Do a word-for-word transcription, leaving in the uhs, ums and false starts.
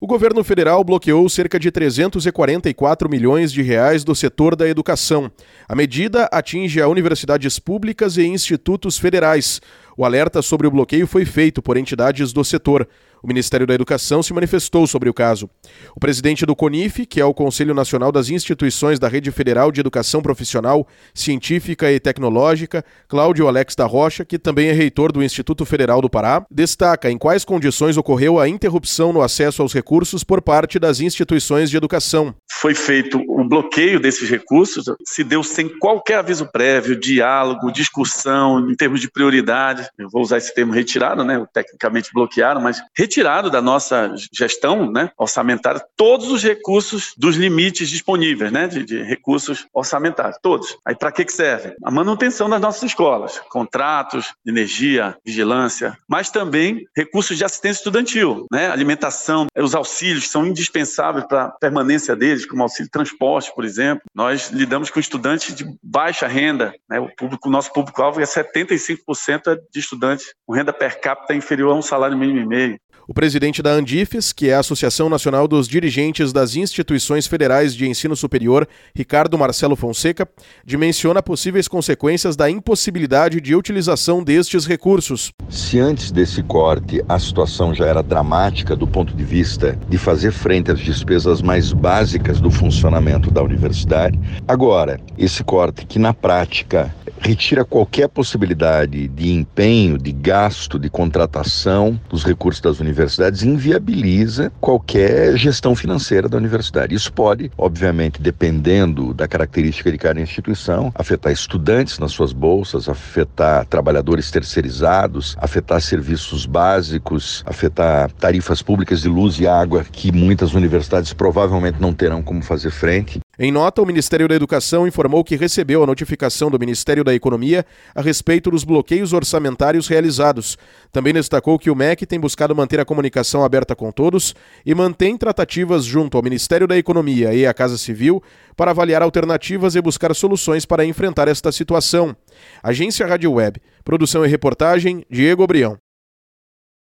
O governo federal bloqueou cerca de trezentos e quarenta e quatro milhões de reais do setor da educação. A medida atinge a universidades públicas e institutos federais. O alerta sobre o bloqueio foi feito por entidades do setor. O Ministério da Educação se manifestou sobre o caso. O presidente do CONIF, que é o Conselho Nacional das Instituições da Rede Federal de Educação Profissional, Científica e Tecnológica, Cláudio Alex da Rocha, que também é reitor do Instituto Federal do Pará, destaca em quais condições ocorreu a interrupção no acesso aos recursos por parte das instituições de educação. Foi feito o bloqueio desses recursos, se deu sem qualquer aviso prévio, diálogo, discussão, em termos de prioridade. Eu vou usar esse termo retirado, né? Tecnicamente bloquearam, mas retirado da nossa gestão, né, orçamentária todos os recursos dos limites disponíveis, né, de, de recursos orçamentários, todos. Aí para que que serve? A manutenção das nossas escolas, contratos, energia, vigilância, mas também recursos de assistência estudantil, né, alimentação, os auxílios que são indispensáveis para a permanência deles, como auxílio transporte, por exemplo. Nós lidamos com estudantes de baixa renda, né, o público, o nosso público-alvo é setenta e cinco por cento de estudantes com renda per capita inferior a um salário mínimo e meio. O presidente da Andifes, que é a Associação Nacional dos Dirigentes das Instituições Federais de Ensino Superior, Ricardo Marcelo Fonseca, dimensiona possíveis consequências da impossibilidade de utilização destes recursos. Se antes desse corte a situação já era dramática do ponto de vista de fazer frente às despesas mais básicas do funcionamento da universidade, agora, esse corte que na prática retira qualquer possibilidade de empenho, de gasto, de contratação dos recursos das universidades, inviabiliza qualquer gestão financeira da universidade. Isso pode, obviamente, dependendo da característica de cada instituição, afetar estudantes nas suas bolsas, afetar trabalhadores terceirizados, afetar serviços básicos, afetar tarifas públicas de luz e água que muitas universidades provavelmente não terão como fazer frente. Em nota, o Ministério da Educação informou que recebeu a notificação do Ministério da Economia a respeito dos bloqueios orçamentários realizados. Também destacou que o M E C tem buscado manter a comunicação aberta com todos e mantém tratativas junto ao Ministério da Economia e à Casa Civil para avaliar alternativas e buscar soluções para enfrentar esta situação. Agência Rádio Web. Produção e reportagem, Diego Brião.